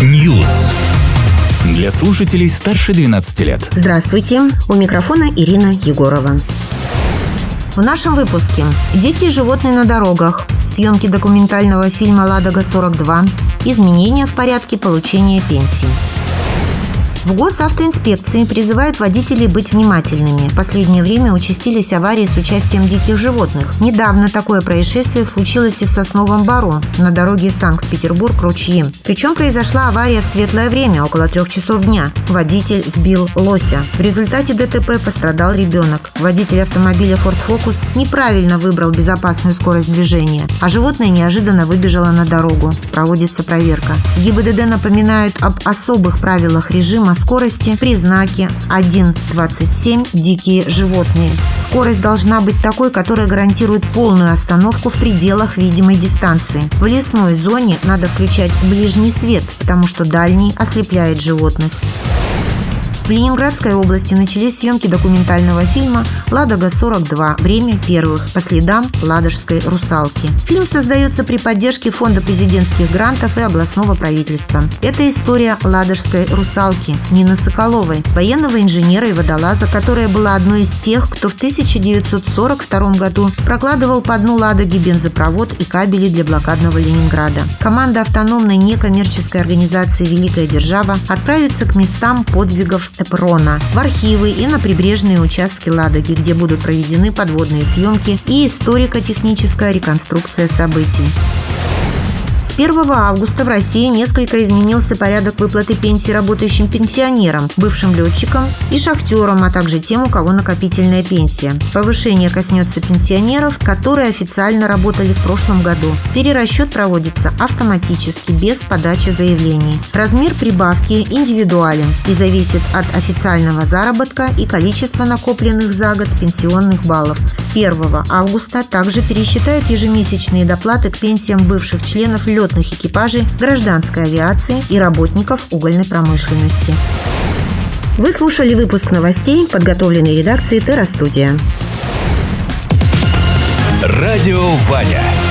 News. Для слушателей старше 12 лет. Здравствуйте, у микрофона Ирина Егорова. В нашем выпуске: дикие животные на дорогах, съемки документального фильма «Ладога-42», изменения в порядке получения пенсий. В госавтоинспекции призывают водителей быть внимательными. В последнее время участились аварии с участием диких животных. Недавно такое происшествие случилось и в Сосновом Бору, на дороге Санкт-Петербург-Ручьи. Причем произошла авария в светлое время, около 3 часов дня. Водитель сбил лося. В результате ДТП пострадал ребенок. Водитель автомобиля Ford Focus неправильно выбрал безопасную скорость движения, а животное неожиданно выбежало на дорогу. Проводится проверка. В ГИБДД напоминают об особых правилах режима скорости при знаке 1.27 «Дикие животные». Скорость должна быть такой, которая гарантирует полную остановку в пределах видимой дистанции. В лесной зоне надо включать ближний свет, потому что дальний ослепляет животных. В Ленинградской области начались съемки документального фильма «Ладога-42. Время первых. По следам ладожской русалки». Фильм создается при поддержке Фонда президентских грантов и областного правительства. Это история ладожской русалки Нины Соколовой, военного инженера и водолаза, которая была одной из тех, кто в 1942 году прокладывал по дну Ладоги бензопровод и кабели для блокадного Ленинграда. Команда автономной некоммерческой организации «Великая держава» отправится к местам подвигов Эпрона, в архивы и на прибрежные участки Ладоги, где будут проведены подводные съемки и историко-техническая реконструкция событий. С 1 августа в России несколько изменился порядок выплаты пенсий работающим пенсионерам, бывшим летчикам и шахтерам, а также тем, у кого накопительная пенсия. Повышение коснется пенсионеров, которые официально работали в прошлом году. Перерасчет проводится автоматически, без подачи заявлений. Размер прибавки индивидуален и зависит от официального заработка и количества накопленных за год пенсионных баллов. С 1 августа также пересчитают ежемесячные доплаты к пенсиям бывших членов летных экипажей гражданской авиации и работников угольной промышленности. Вы слушали выпуск новостей, подготовленный редакцией Терра Студия. Радио Ваня.